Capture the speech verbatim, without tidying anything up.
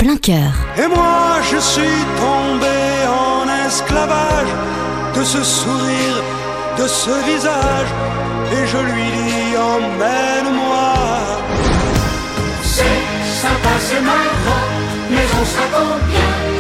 plein cœur. Et moi je suis tombé en esclavage de ce sourire, de ce visage, et je lui dis emmène-moi. C'est sympa, c'est marrant, mais on se raconte bien.